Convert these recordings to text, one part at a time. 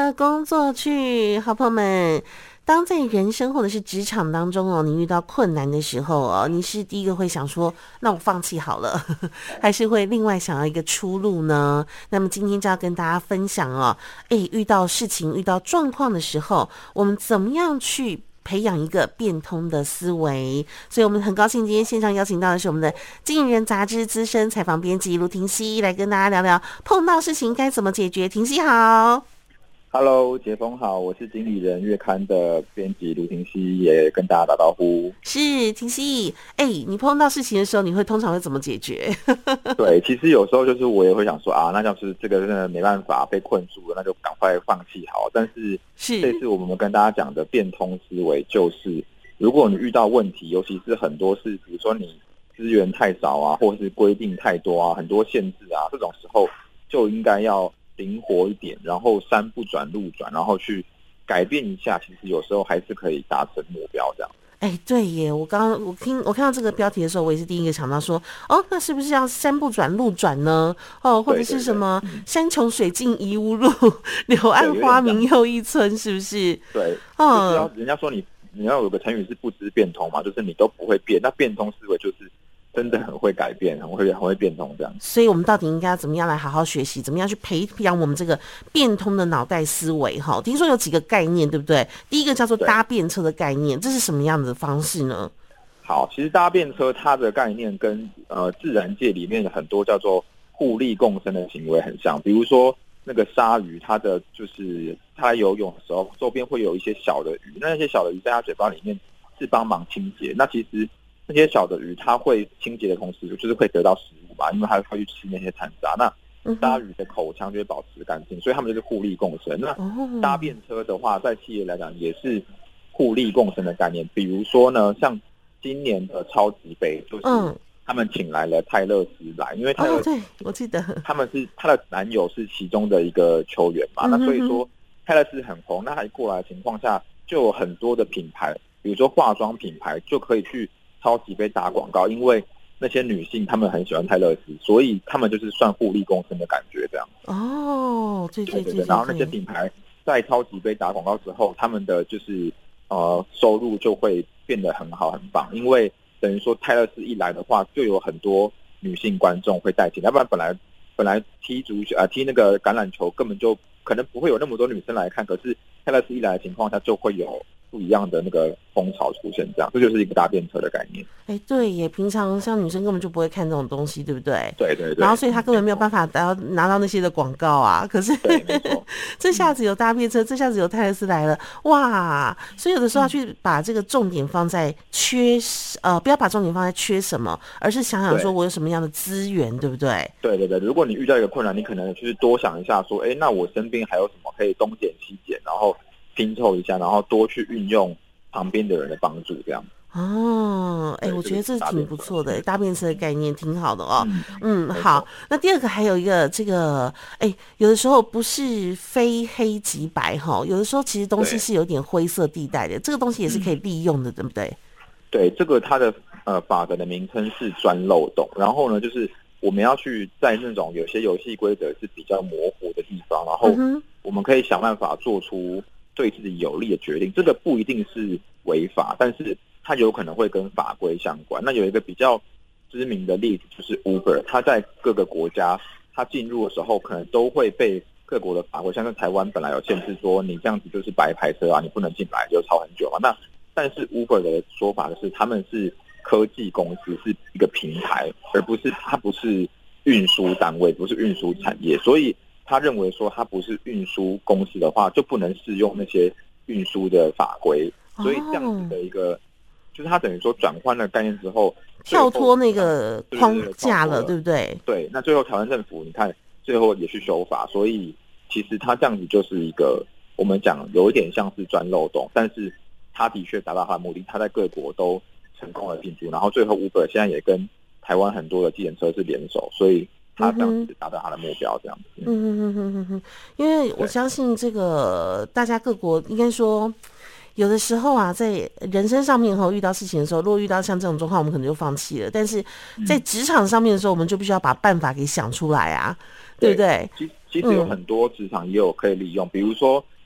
的工作去，好朋友们。当在人生或者是职场当中哦，你遇到困难的时候哦，你是第一个会想说，那我放弃好了，还是会另外想要一个出路呢？那么今天就要跟大家分享哦，遇到事情、遇到状况的时候，我们怎么样去培养一个变通的思维？所以我们很高兴今天线上邀请到的是我们的《经理人》杂志资深采访编辑卢婷熙，来跟大家聊聊碰到事情该怎么解决。婷熙好。 Hello， 杰峰好，我是经理人月刊的编辑卢婷熙，也跟大家打招呼。 是婷熙，你碰到事情的时候，你通常会怎么解决？ 对，其实有时候就是我也会想说啊，那要是这个真的没办法被困住了，那就赶快放弃好。但是这次我们跟大家讲的变通思维，就是如果你遇到问题，尤其是很多是比如说你资源太少啊，或是规定太多啊，很多限制啊，这种时候就应该要灵活一点，然后山不转路转，然后去改变一下，其实有时候还是可以达成目标这样。 对耶，我看到这个标题的时候，我也是第一个想到说，那是不是要山不转路转呢？或者是什么山穷水尽疑无路，柳暗花明又一村，是不是？ 对，就是要人家说你要有个成语是不知变通嘛，就是你都不会变，那变通思维就是真的很会改变，很会变通这样。 所以我们到底应该怎么样来好好学习，怎么样去培养我们这个变通的脑袋思维？听说有几个概念，对不对？第一个叫做搭便车的概念，这是什么样的方式呢？ 好，其实搭便车它的概念跟自然界里面很多叫做互利共生的行为很像，比如说那个鲨鱼，它的就是它游泳的时候，周边会有一些小的鱼，那些小的鱼在它嘴巴里面是帮忙清洁，那其实那些小的鱼，它会清洁的同时，就是会得到食物嘛，因为它会去吃那些残渣。那鲨鱼的口腔就会保持干净，所以它们就是互利共生。那搭便车的话，在企业来讲也是互利共生的概念。比如说呢，像今年的超级杯，就是他们请来了泰勒斯来，因为泰勒斯， 对，我记得他的男友是其中的一个球员嘛，那所以说泰勒斯很红，那他过来的情况下，就有很多的品牌，比如说化妆品牌就可以去超级杯打广告，因为那些女性她们很喜欢泰勒斯，所以她们就是算互利共生的感觉这样。对，然后那些品牌在超级杯打广告之后，他们的就是收入就会变得很好很棒，因为等于说泰勒斯一来的话，就有很多女性观众会带进，要不然本来踢那个橄榄球根本就可能不会有那么多女生来看，可是泰勒斯一来的情况下就会有不一样的那个风潮出现，这样，这就是一个搭便车的概念。 对耶，平常像女生根本就不会看这种东西，对不对？ 对。 然后所以她根本没有办法拿到那些的广告啊。可是这下子有搭便车，这下子有泰勒斯来了，哇！所以有的时候要去把这个重点放在不要把重点放在缺什么，而是想想说我有什么样的资源，对不对？ 对。如果你遇到一个困难，你可能就是多想一下说，那我身边还有什么可以东捡西捡，然后拼凑一下，然后多去运用旁边的人的帮助，这样。 我觉得这是挺不错的，搭便车的概念挺好的哦。好，那第二个还有一个这个，有的时候不是非黑即白哈，有的时候其实东西是有点灰色地带的，这个东西也是可以利用的，对不对？ 对，这个它的法则的名称是钻漏洞，然后呢，就是我们要去在那种有些游戏规则是比较模糊的地方，然后我们可以想办法做出对自己有利的决定。这个不一定是违法，但是它有可能会跟法规相关。那有一个比较知名的例子就是 Uber， 它在各个国家它进入的时候，可能都会被各国的法规，像是台湾本来有限制说你这样子就是白牌车啊，你不能进来，就吵很久嘛。那但是 Uber 的说法就是他们是科技公司，是一个平台，而不是它不是运输单位，不是运输产业，所以他认为说它不是运输公司的话，就不能适用那些运输的法规。所以这样子的一个，就是他等于说转换了概念之后， 跳脱那个框架了，对不对？ 对，那最后台湾政府你看最后也去修法，所以其实他这样子就是一个我们讲有一点像是钻漏洞，但是他的确达到他的目的，他在各国都成功的进驻，然后最后 Uber 现在也跟台湾很多的计程车是联手，所以他这样子达到他的目标，这样子。 因为我相信这个大家各国应该说。有的时候啊，在人生上面遇到事情的时候，如果遇到像这种状况，我们可能就放弃了。但是在职场上面的时候，我们就必须要把办法给想出来啊，对不对？ 其实有很多职场也有可以利用，比如说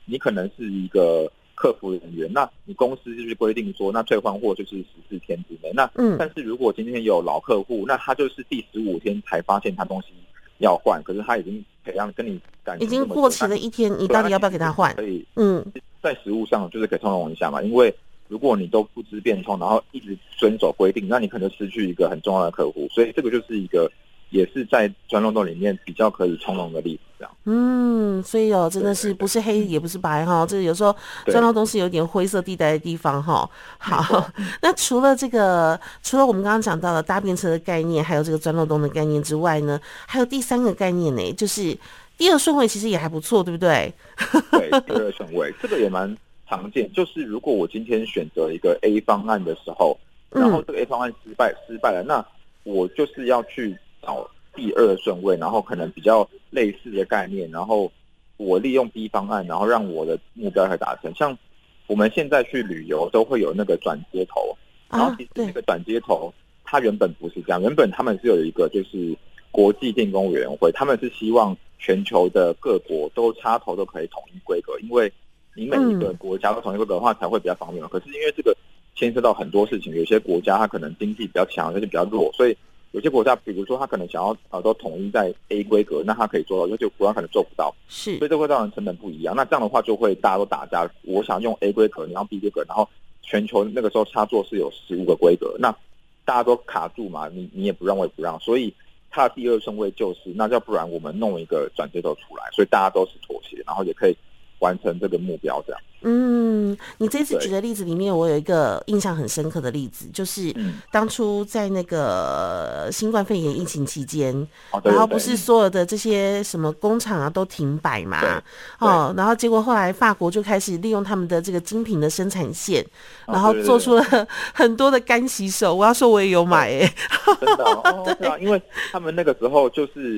你可能是一个客服人员，那你公司就是规定说，那退换货就是14天之内。那但是如果今天有老客户，那他就是第15天才发现他东西要换，可是他已经培养跟你感情已经过期了1天，你到底要不要给他换？ 可以，在实务上就是可以通融一下嘛，因为如果你都不知变通，然后一直遵守规定，那你可能失去一个很重要的客户，所以这个就是一个也是在钻漏洞里面比较可以从容的例子，这样。 所以真的是不是黑也不是白哈，这有时候钻漏洞是有点灰色地带的地方哈。好，那除了我们刚刚讲到的搭便车的概念，还有这个钻漏洞的概念之外呢，还有第3个概念呢，就是第2顺位其实也还不错，对不对？ 对，第2顺位这个也蛮常见，就是如果我今天选择一个 A 方案的时候，然后这个 A 方案失败了，那我就是要去找第2顺位，然后可能比较类似的概念，然后我利用 B 方案，然后让我的目标可以达成。像我们现在去旅游都会有那个转接头，然后其实那个转接头它原本不是这样，原本他们是有一个就是国际电工委员会，他们是希望全球的各国都插头都可以统一规格，因为你每一个国家都统一规格的话才会比较方便嘛。可是因为这个牵涉到很多事情，有些国家它可能经济比较强，有些比较弱，所以有些国家比如说它可能想要都统一在 A 规格，那它可以做到，有些国家可能做不到， 是， 所以这会造成成本不一样。那这样的话就会大家都打架，我想用 A 规格，你要 B 规格，然后全球那个时候插座是有15个规格，那大家都卡住嘛，你也不让我也不让，所以它的第2顺位就是那要不然我们弄一个转接头出来，所以大家都是妥协，然后也可以完成这个目标这样。 你这次举的例子里面，我有一个印象很深刻的例子，就是当初在那个新冠肺炎疫情期间，然后不是所有的这些什么工厂啊都停摆嘛，然后结果后来法国就开始利用他们的这个精品的生产线，然后做出了很多的干洗手，我要说我也有买真的对啊，因为他们那个时候就是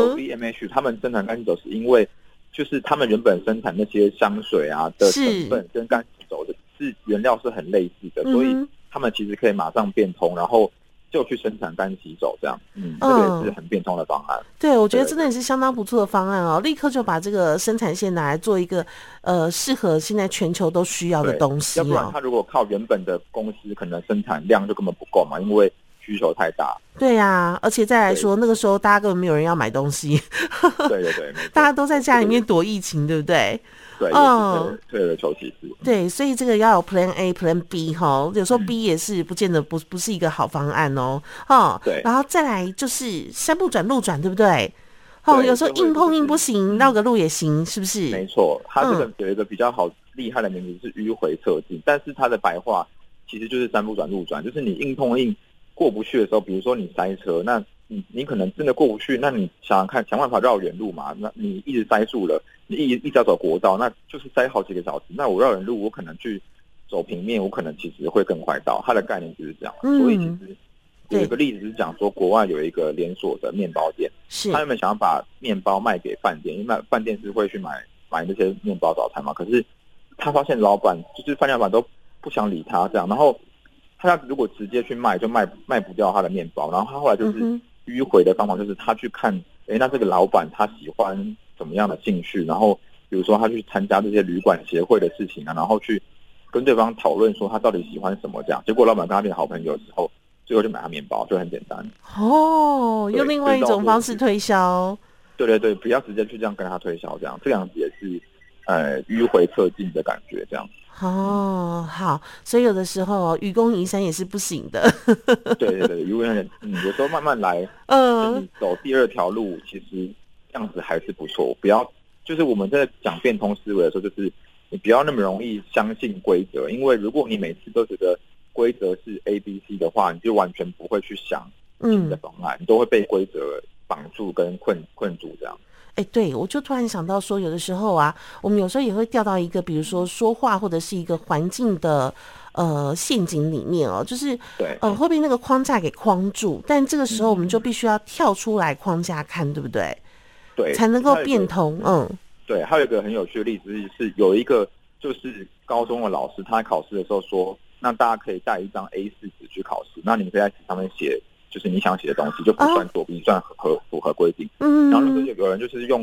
LVMH 他们生产干洗手是因为就是他们原本生产那些香水啊的成分跟干洗手的是原料是很类似的，所以他们其实可以马上变通，然后就去生产干洗手这样，这个也是很变通的方案。 对，我觉得真的也是相当不错的方案哦，立刻就把这个生产线拿来做一个适合现在全球都需要的东西， 要不然他如果靠原本的公司，可能生产量就根本不够嘛，因为需求太大。 对啊，而且再来说那个时候大家根本没有人要买东西， 对， 大家都在家里面躲疫情，对不对？ 对，退而求其次。 对，所以这个要有 Plan A、Plan B 哈，有时候 B 也是不见得不是一个好方案哦。 对， 然后再来就是山不转路转，对不对？有时候硬碰硬不行，绕个路也行，是不是？ 没错，它这个有一个比较好厉害的名字是迂回侧进，但是它的白话其实就是山不转路转，就是你硬碰硬过不去的时候，比如说你塞车，那你可能真的过不去，那你想办法绕远路嘛，那你一直塞住了，你一直要走国道，那就是塞好几个小时，那我绕远路我可能去走平面，我可能其实会更快到，它的概念就是这样。所以其实有一个例子是讲说，国外有一个连锁的面包店，他们想要把面包卖给饭店，因为饭店是会去买那些面包早餐嘛，可是他发现老板就是饭店老板都不想理他这样，然后他如果直接去卖，就卖不掉他的面包，然后他后来就是迂回的方法，就是他去看，那这个老板他喜欢什么样的兴趣，然后比如说他去参加这些旅馆协会的事情啊，然后去跟对方讨论说他到底喜欢什么这样，结果老板跟他变好朋友之后，最后就买他面包，就很简单。 用另外一种方式推销。 对，不要直接去这样跟他推销，这样子也是迂回侧进的感觉这样。 好，所以有的时候愚公移山也是不行的。 对，愚公移山，有时候慢慢来，你走第2条路，其实这样子还是不错。不要，就是我们在讲变通思维的时候，就是你不要那么容易相信规则，因为如果你每次都觉得规则是 A、B、C 的话，你就完全不会去想新的方案，你都会被规则绑住跟困住这样。 对，我就突然想到说，有的时候啊，我们有时候也会掉到一个，比如说说话或者是一个环境的陷阱里面哦，就是会被那个框架给框住，但这个时候我们就必须要跳出来框架看，对不对？ 对， 才能够变通。 对，还有一个很有趣的例子是有一个就是高中的老师，他在考试的时候说，那大家可以带一张 A4 纸去考试，那你们可以在纸上面写。就是你想写的东西就不算作弊，算符合规定。然后那时候有人就是用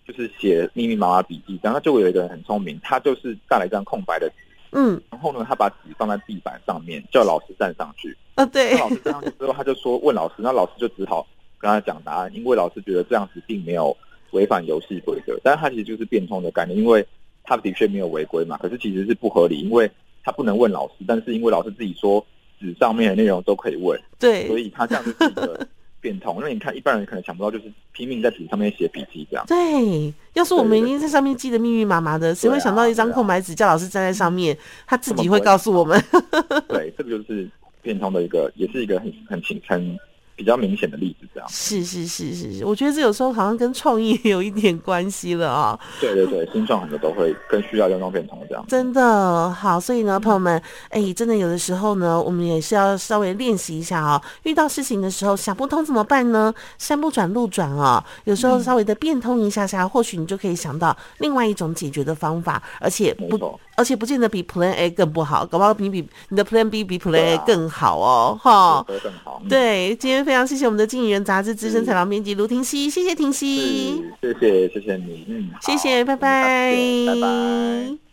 就是写密密麻麻笔记，然后就会有一个人很聪明，他就是带来一张空白的纸，然后呢，他把纸放在地板上面，叫老师站上去。 对。 那老师站上去之后，他就说问老师，那老师就只好跟他讲答案，因为老师觉得这样子并没有违反游戏规则，但是他其实就是变通的概念，因为他的确没有违规嘛，可是其实是不合理，因为他不能问老师，但是因为老师自己说纸上面的内容都可以问， 对， 所以他这样就是一个变通。那你看一般人可能想不到，就是拼命在纸上面写笔记这样。 对，要是我们已经在上面记得密密麻麻的，谁会想到一张空白纸叫老师站在上面，他自己会告诉我们。 对，这个就是变通的一个，也是一个很比较明显的例子，这样。 是，我觉得这有时候好像跟创意有一点关系了啊。 对，新创很多都会更需要用到变通这样。 真的好，所以呢，朋友们，真的有的时候呢，我们也是要稍微练习一下哦。遇到事情的时候想不通怎么办呢？山不转路转哦，有时候稍微的变通一下下，或许你就可以想到另外一种解决的方法，而且不见得比 Plan A 更不好，搞不好比你的 Plan B 比 Plan A 更好哦，哈。 更好。 对，今天非常谢谢我们的经理人杂志资深采访编辑卢婷熙，谢谢婷熙， 谢谢你， 谢谢，拜拜， 拜拜。